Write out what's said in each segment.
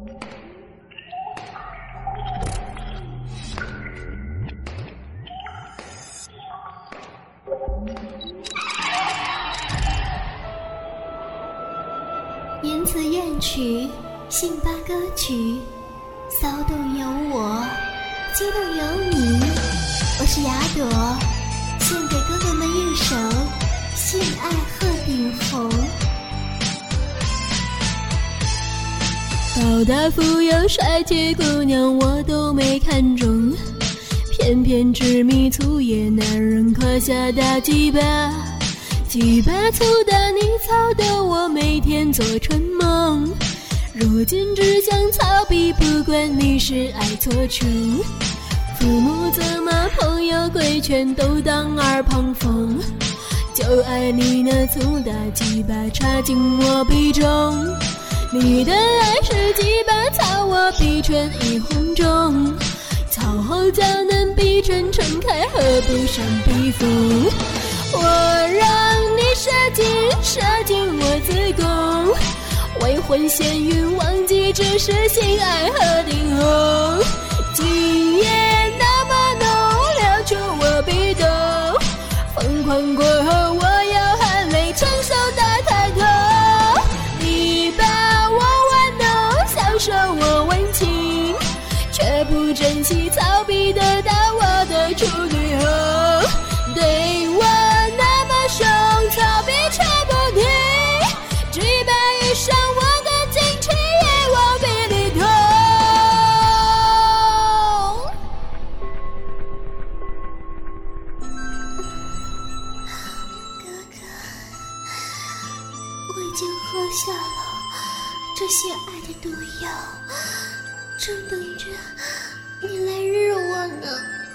言辞怨曲，信巴歌曲，骚动有我，激动有你。我是雅朵，献给哥哥们一首《性爱鹤顶红》。 高大富有帅气姑娘我都没看中，偏偏执迷粗野男人胯下大鸡巴，鸡巴粗的你操的我每天做春梦，如今只想操逼，不管你是爱错处。父母责骂，朋友规劝，都当耳旁风，就爱你那粗大鸡巴插进我鼻中。你的爱是鸡巴操我鼻唇一红肿，操后娇嫩鼻唇撑开，合不上鼻缝。我让你射进我子宫，未婚先孕忘记这是性爱鹤顶红。今夜那么浓，撩出我鼻窦，疯狂过后我要含泪承受大抬头。你把我玩弄，享受我温情，却不珍惜操逼得到我的处女后。对我那么凶，操逼却不停，击败遇上我的矜持也往鼻里捅。 哥哥，我已经喝下了这些爱的毒药，正等着你来日我呢。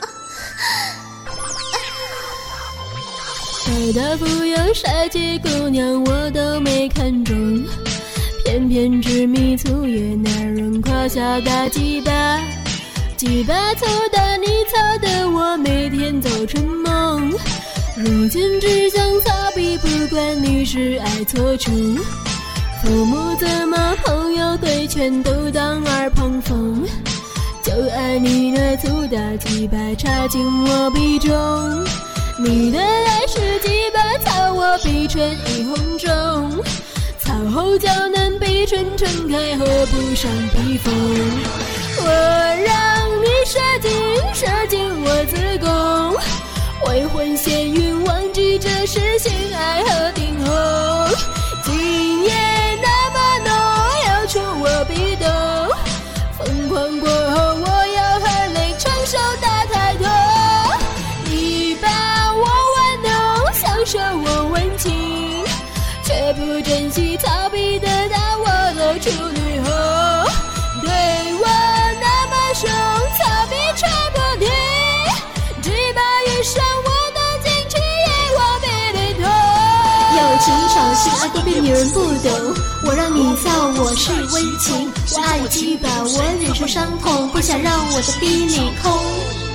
高大富有帅气姑娘我都没看中，偏偏执迷粗野男人胯下大鸡巴，鸡巴粗的你操的我每天做春梦，如今只想操逼，不管你是爱错处。父母责骂，朋友规劝，都当耳旁风，就爱你那粗大鸡巴插进我鼻中。你的爱是鸡巴操我鼻唇一红肿，操后娇嫩鼻唇撑开，合不上鼻缝。我让你射进我子宫，未婚先孕忘记这是性爱鹤顶红。今夜那么浓，撩出我鼻窦，疯狂过后我要含泪承受大抬头。你把我玩弄，享受我温情，却不珍惜操逼得到我的处女后。对我那么凶，操逼却不停，击败遇上我的矜持也往鼻里捅。 有情少性爱多变女人不懂，我让你操我是温情，我爱鸡巴我忍受伤痛，不想让我的逼里空。